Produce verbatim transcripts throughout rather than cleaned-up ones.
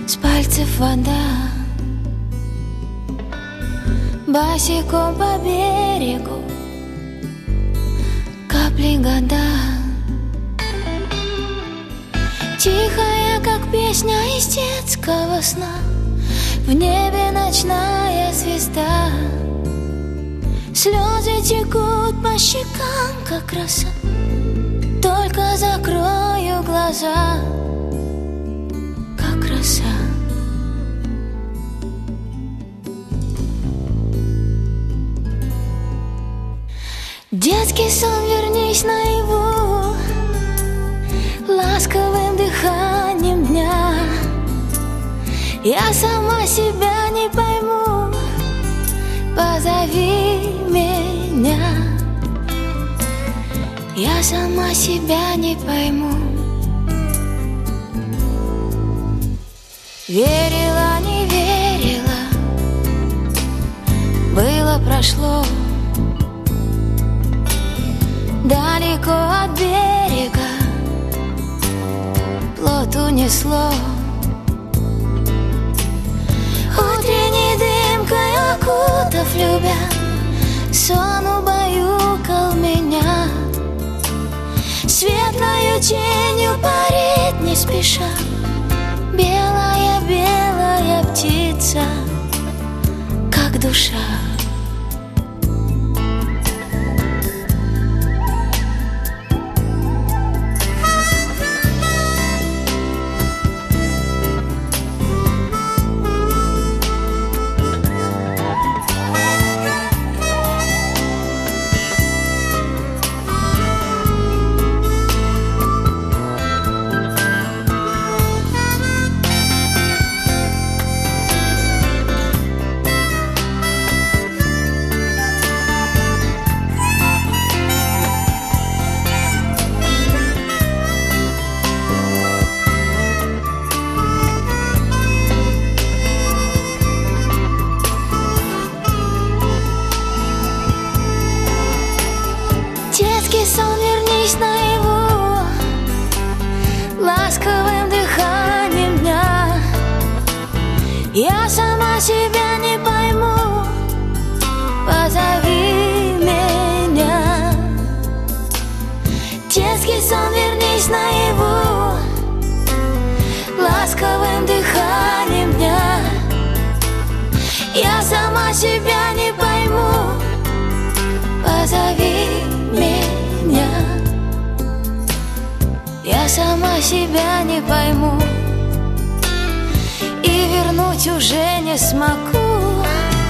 с пальцев вода, босиком по берегу капли года. Тихая, как песня из детского сна, в небе ночная звезда. Слезы текут по щекам, как роса, только закрою глаза, как роса. Детский сон, вернись наяву, ласковым дыханием дня. Я сама себя не пойму, позови меня. Я сама себя не пойму. Верила, не верила, было, прошло. Далеко от берега плот унесло. Утренней дымкой окутав, любя, сон убаюкал меня. Светлою тенью парит не спеша белая, белая птица, как душа. Детский сон, вернись наяву, ласковым дыханием дня. Я сама себя не пойму, позови меня. Детский сон, вернись наяву, ласковым дыханием дня. Я сама себя не пойму, позови меня. Я сама себя не пойму и вернуть уже не смогу.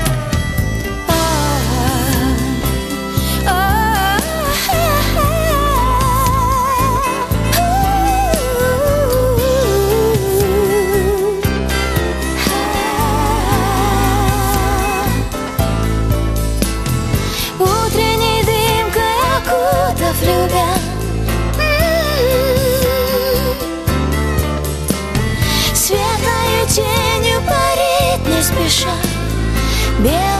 Утренней дымкой окутав, любя, светлою тенью парит не спеша белая